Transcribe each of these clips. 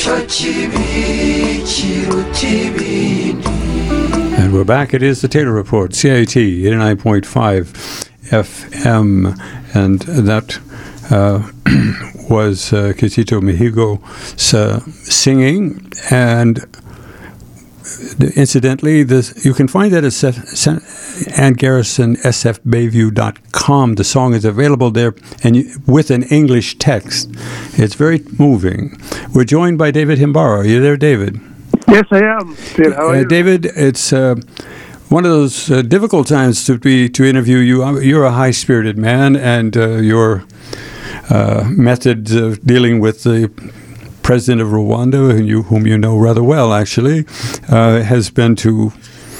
And we're back. It is the Taylor Report, CIT 89.5 FM. And that was Kizito Mihigo singing. And incidentally, you can find that at Ann Garrison, sfbayview.com. The song is available there and with an English text. It's very moving. We're joined by David Himbara. Are you there, David? Yes, I am. Phil, how are you? David, it's one of those difficult times to interview you. You're a high-spirited man, and your methods of dealing with the president of Rwanda, whom you know rather well, actually, has been to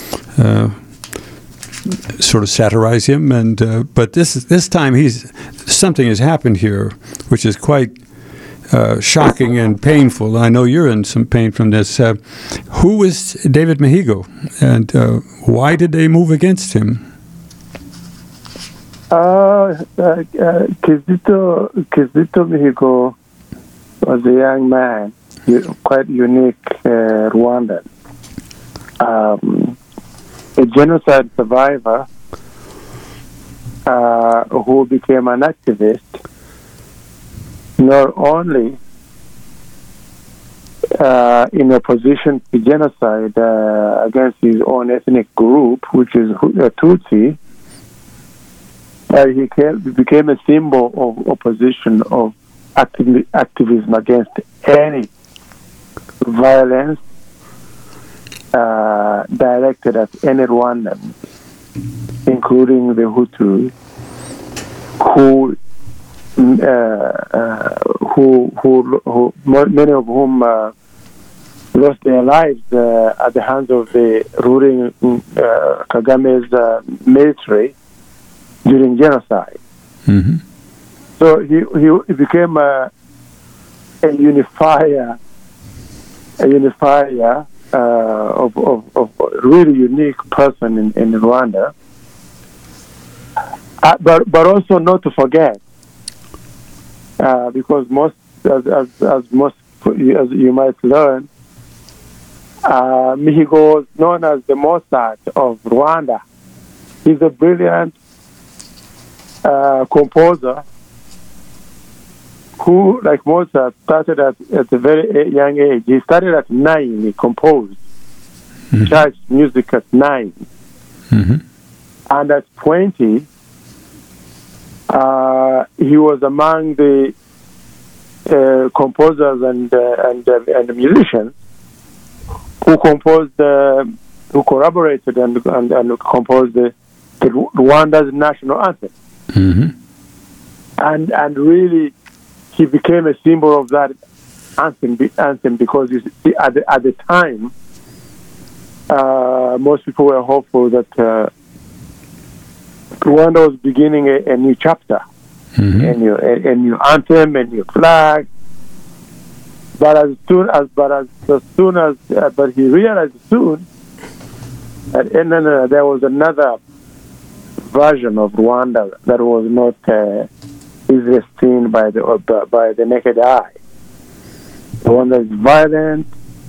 sort of satirize him. But this time, something has happened here, which is quite shocking and painful. I know you're in some pain from this. Who is David Mihigo, and why did they move against him? Kizito Mihigo was a young man, quite unique Rwandan, a genocide survivor who became an activist, not only in opposition to genocide against his own ethnic group, which is Tutsi, but he became a symbol of opposition, of activism against any violence directed at any Rwandan, including the Hutu, who many of whom lost their lives at the hands of the ruling Kagame's military during genocide. Mm-hmm. So he became a unifier of a really unique person in Rwanda. But also not to forget, because as you might learn, Mihigo was known as the Mozart of Rwanda. He's a brilliant composer who, like Mozart, started at a very young age. He started at 9. He composed church music at 9. Mm-hmm. And at 20, he was among the composers and musicians who composed, who collaborated and composed the Rwanda's national anthem. Mm-hmm. And really, he became a symbol of that anthem because you see, at the time, most people were hopeful that Rwanda was beginning a new chapter, mm-hmm. a new anthem, a new flag. But he realized soon that there was another version of Rwanda that was not easily seen by the naked eye. The one that is violent,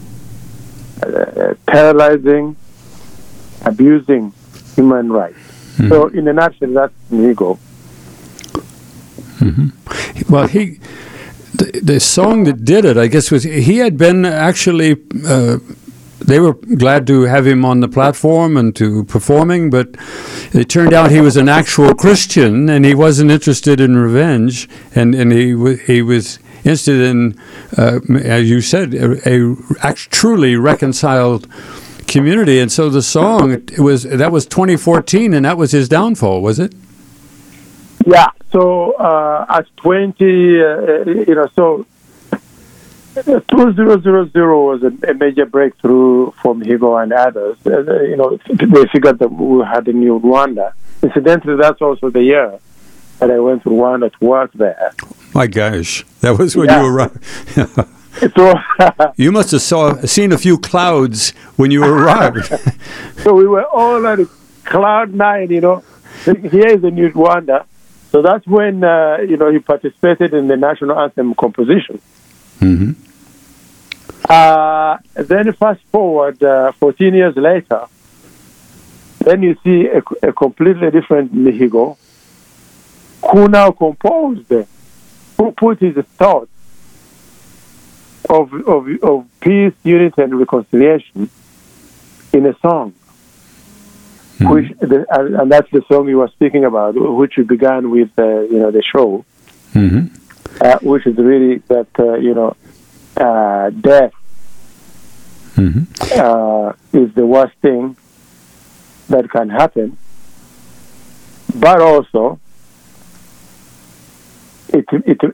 paralyzing, abusing human rights. Mm-hmm. So, in a nutshell, that's Mihigo. Mm-hmm. Well, the song that did it, I guess, was he had been actually. They were glad to have him on the platform and to performing, but it turned out he was an actual Christian and he wasn't interested in revenge, and he was interested in, as you said, a truly reconciled community. And so the song that was 2014, and that was his downfall, was it? Yeah. So at 20, so 2000 was a major breakthrough for Mihigo and others. They figured that we had a new Rwanda. Incidentally, that's also the year that I went to Rwanda to work there. My gosh, that was when you arrived. So, you must have seen a few clouds when you arrived. So we were all at cloud 9, Here is the new Rwanda. So that's when, he participated in the national anthem composition. Mm-hmm. Then fast forward 14 years later, then you see a completely different Mihigo, who now composed, who put his thoughts of peace, unity, and reconciliation in a song. Which and that's the song you were speaking about, which we began with, the show, which is really that death is the worst thing that can happen, but also it's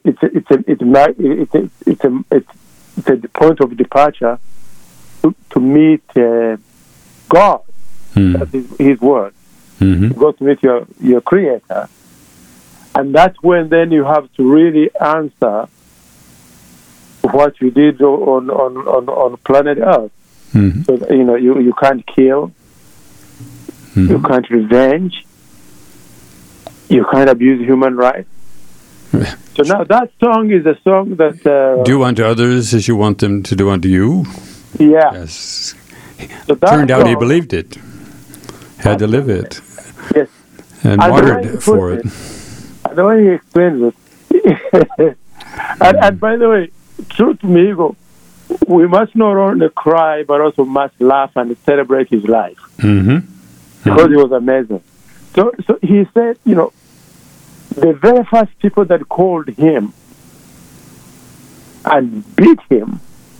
a point of departure to meet God. That is His word. Go to meet your Creator, and that's when then you have to really answer what you did on planet Earth. So you can't kill, you can't revenge, you can't abuse human rights. So now that song is a song that do unto others as you want them to do unto you. Yeah. Yes. So turned out he believed it. Had to live it. Yes. And martyred for it. And the way he explains it. and by the way, true to Mihigo, we must not only cry, but also must laugh and celebrate his life. Because he was amazing. So he said, the very first people that called him and beat him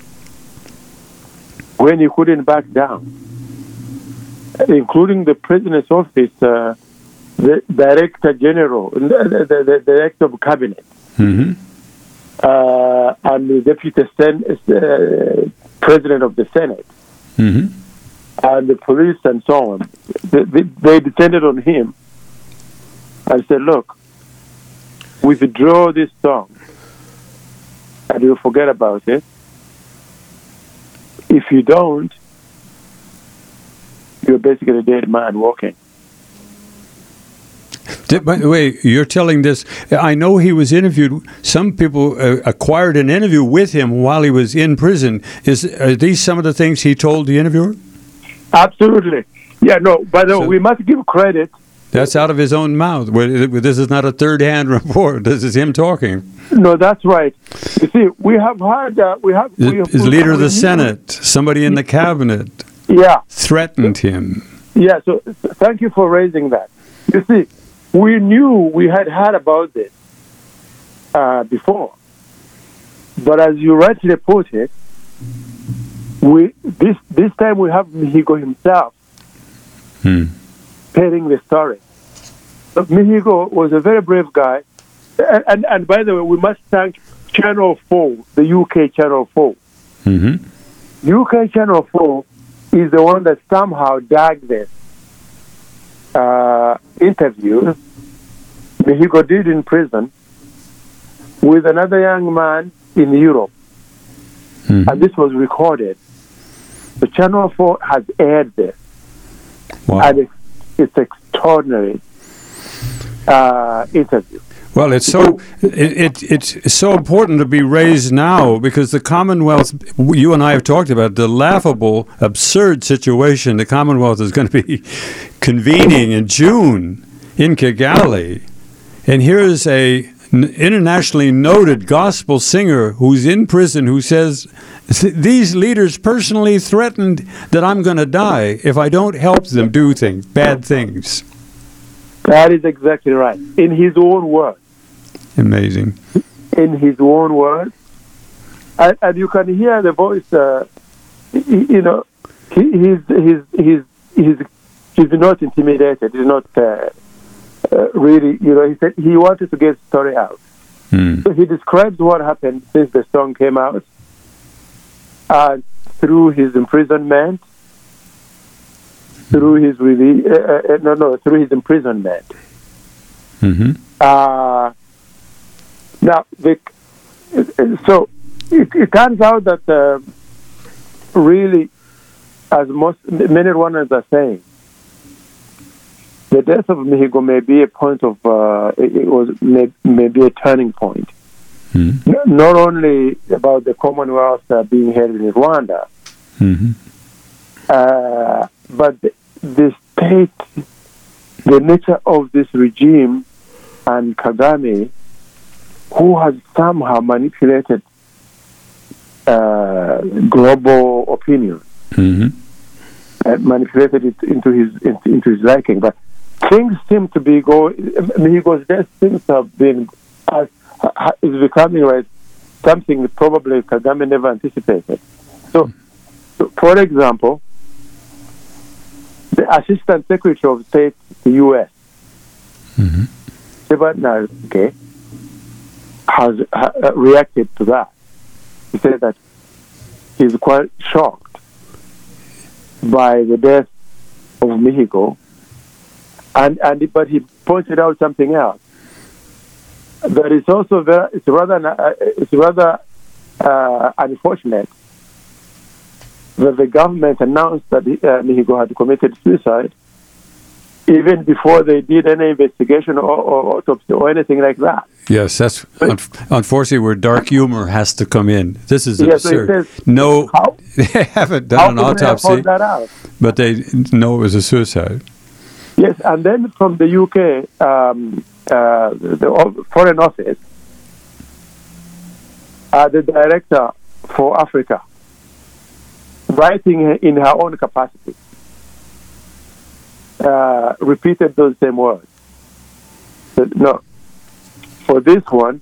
when he couldn't back down, including the President's office, the Director General, the Director of Cabinet, and the Deputy President of the Senate, and the police and so on. They descended on him and said, look, withdraw this song and you'll forget about it. If you don't, you're basically a dead man walking. By the way, you're telling this. I know he was interviewed. Some people acquired an interview with him while he was in prison. Are these some of the things he told the interviewer? Absolutely. Yeah, no, but we must give credit. That's out of his own mouth. This is not a third-hand report. This is him talking. No, that's right. You see, we have heard... His leader of the Senate, somebody in the cabinet, threatened him. Yeah, so thank you for raising that. You see, we had heard about this before. But as you rightly put it, this time we have Mihigo himself telling the story. So Mihigo was a very brave guy. And by the way, we must thank Channel 4, the UK Channel 4. UK Channel 4 is the one that somehow dug this interview Mihigo did in prison with another young man in Europe. And this was recorded. The Channel 4 has aired this. Wow. And it's extraordinary interview. Well, it's so important to be raised now because the Commonwealth, you and I have talked about the laughable, absurd situation the Commonwealth is going to be convening in June in Kigali. And here's a internationally noted gospel singer who's in prison who says, these leaders personally threatened that I'm going to die if I don't help them do things, bad things. That is exactly right. In his own words. Amazing. In his own words. And you can hear the voice, he's not intimidated. He's not really, he said he wanted to get the story out. So he describes what happened since the song came out, through his imprisonment, through his through his imprisonment. Now, so it turns out that really, as many Rwandans are saying, the death of Mihigo may be a point of may be a turning point Not only about the Commonwealth being held in Rwanda, but the state, the nature of this regime and Kagame, who has somehow manipulated global opinion, manipulated it into his liking. But things seem to be going. Mihigo's death seems to have been is becoming something that probably Kagame never anticipated. So, for example, the Assistant Secretary of State, the U.S., Shevardnadze, has reacted to that. He said that he's quite shocked by the death of Mihigo, but he pointed out something else. That is also it's rather unfortunate that the government announced that Mihigo had committed suicide even before they did any investigation or autopsy or anything like that. Yes, that's unfortunately where dark humor has to come in. This is absurd. So they haven't done an autopsy, but they know it was a suicide. Yes, and then from the UK, the Foreign Office, the director for Africa, writing in her own capacity, repeated those same words. Said, no, for this one,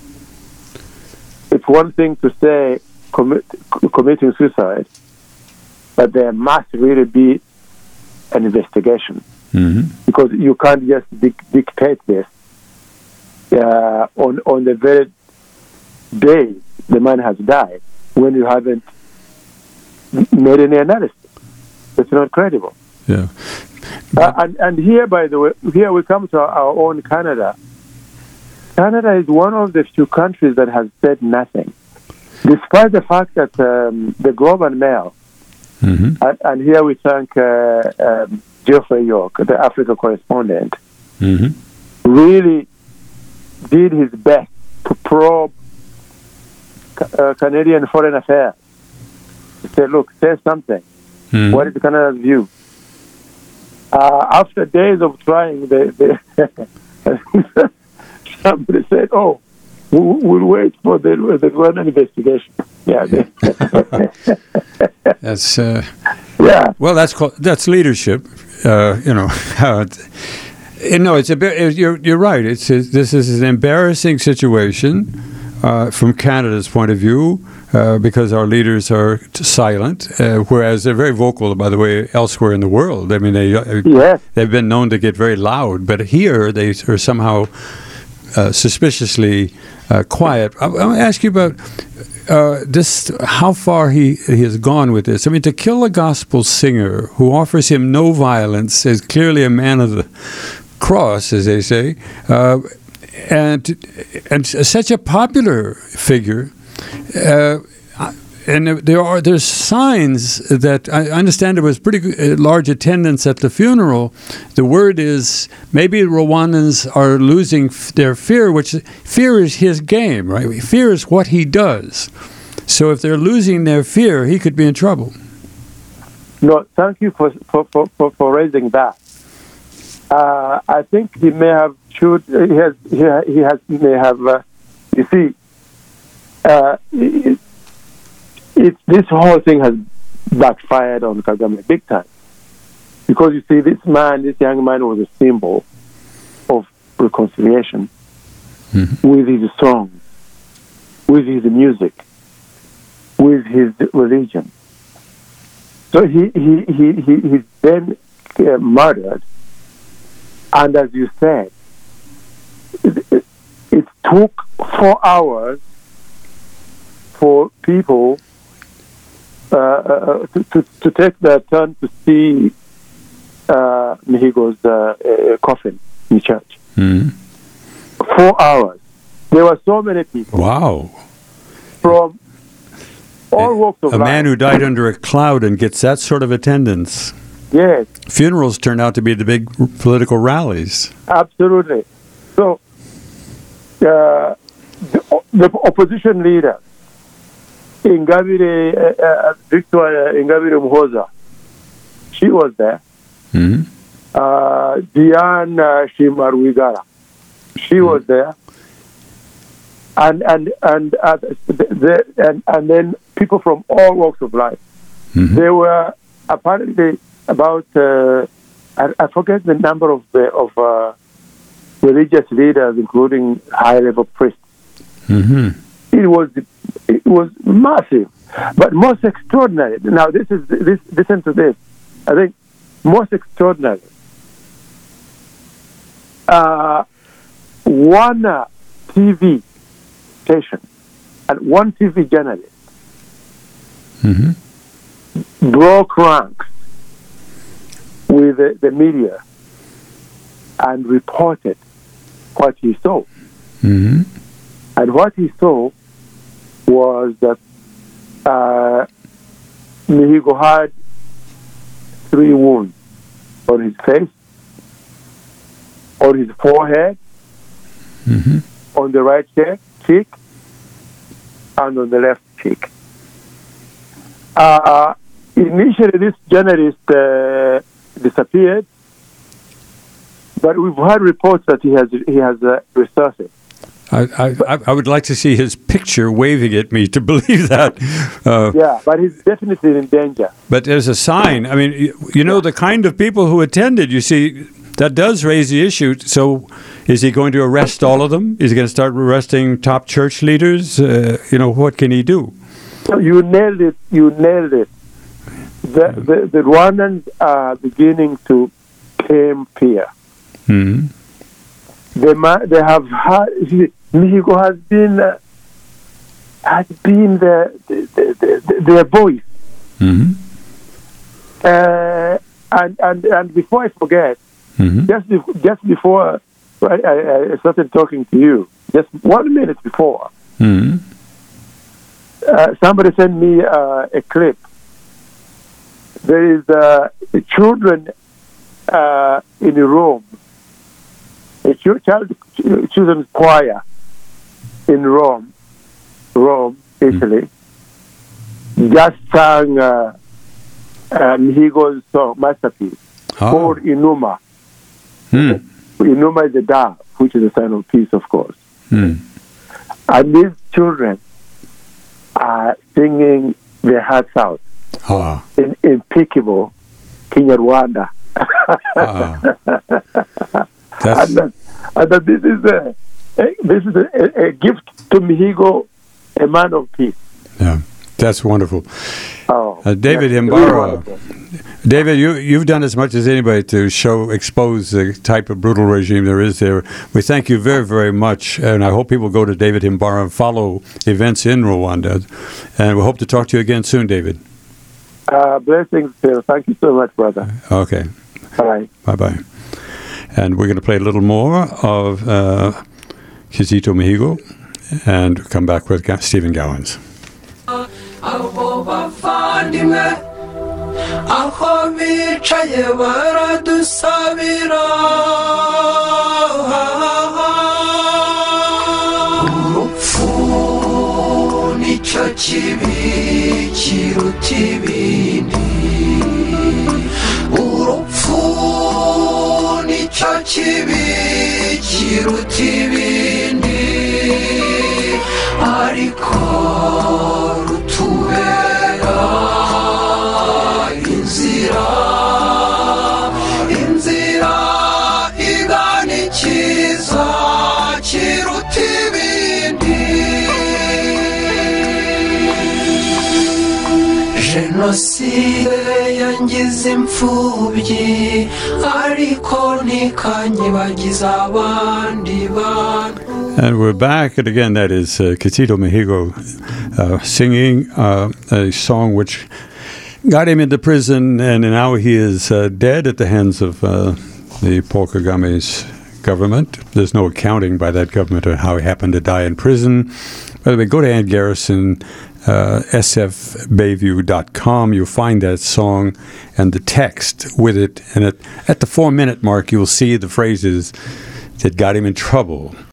it's one thing to say committing suicide, but there must really be an investigation. Because you can't just dictate this on the very day the man has died when you haven't made any analysis. It's not credible. Yeah. And here, by the way, here we come to our own Canada. Canada is one of the few countries that has said nothing, despite the fact that the Globe and Mail, and here we thank Geoffrey York, the Africa correspondent, really did his best to probe Canadian foreign affairs. He said, look, say something. What is Canada's view? After days of trying, somebody said, oh, we'll wait for the Rwandan investigation. Yeah. That's well, that's leadership. It's a bit. You're right. This is an embarrassing situation from Canada's point of view because our leaders are silent, whereas they're very vocal, by the way, elsewhere in the world. I mean, they've been known to get very loud, but here they are somehow suspiciously quiet. I want to ask you about this, how far he has gone with this. I mean, to kill a gospel singer who offers him no violence is clearly a man of the cross, as they say, and such a popular figure. And there's signs that I understand there was pretty large attendance at the funeral. The word is maybe Rwandans are losing their fear, which fear is his game, right? Fear is what he does. So if they're losing their fear, he could be in trouble. No, thank you for raising that. I think he may have you see. This whole thing has backfired on Kagame big time. Because you see, this young man was a symbol of reconciliation with his songs, with his music, with his religion. So he's then murdered. And as you said, it took 4 hours for people to take their turn to see Mihigo's coffin in church. 4 hours. There were so many people. Wow. From all walks of life. A man who died under a cloud and gets that sort of attendance. Yes. Funerals turn out to be the big political rallies. Absolutely. So, the opposition leader, Victoria Ingabire Muhoza, she was there. Mm-hmm. Diane Shimarwigara, she was there. And then people from all walks of life. Mm-hmm. There were apparently about I forget the number of religious leaders, including high-level priests. Mm-hmm. It was massive, but most extraordinary. Now listen to this. I think most extraordinary. One TV station and one TV journalist mm-hmm. broke ranks with the media and reported what he saw. Mm-hmm. And what he saw was that Mihigo had 3 wounds on his face, on his forehead, mm-hmm. on the right cheek, and on the left cheek. Initially, this journalist disappeared, but we've heard reports that he has resurfaced. I would like to see his picture waving at me to believe that. Yeah, but he's definitely in danger. But there's a sign. I mean, you know, the kind of people who attended, you see, that does raise the issue. So is he going to arrest all of them? Is he going to start arresting top church leaders? What can he do? So you nailed it. The Rwandans are beginning to claim fear. Mm-hmm. They have had, Mihigo has been their voice. Mm-hmm. And before I forget, mm-hmm. just before I started talking to you, just 1 minute before, mm-hmm. Somebody sent me a clip. There is children in Rome, a children's choir in Rome, Italy, just sang Mihigo's song, masterpiece, called Inuma. Mm. Inuma is the dove, which is a sign of peace, of course. Mm. And these children are singing their hearts out in impeccable Kinyarwanda. And this is a gift to Mihigo, a man of peace. Yeah, that's wonderful. David really Himbara, David, you've done as much as anybody to expose the type of brutal regime there is there. We thank you very, very much, and I hope people go to David Himbara and follow events in Rwanda. And we hope to talk to you again soon, David. Blessings, Phil. Thank you so much, brother. Okay. Bye. Bye-bye. And we're going to play a little more of Kizito Mihigo and come back with Stephen Gowans. Abo bavandimwe aho bicaye baradusabira urupfu nicyo kibi kiruta ibindi urupfu nicyo kibi kiruta ibindi ariko rutubera inzira igana ikiza kiruta ibindi jenoside yangize imfubyi ariko ntikanyibagiza abandi bantu. And we're back, and again, that is Kizito Mihigo singing a song which got him into prison, and now he is dead at the hands of the Paul Kagame's government. There's no accounting by that government on how he happened to die in prison. By the way, go to Ann Garrison, sfbayview.com. You'll find that song and the text with it, and at the 4-minute mark, you'll see the phrases that got him in trouble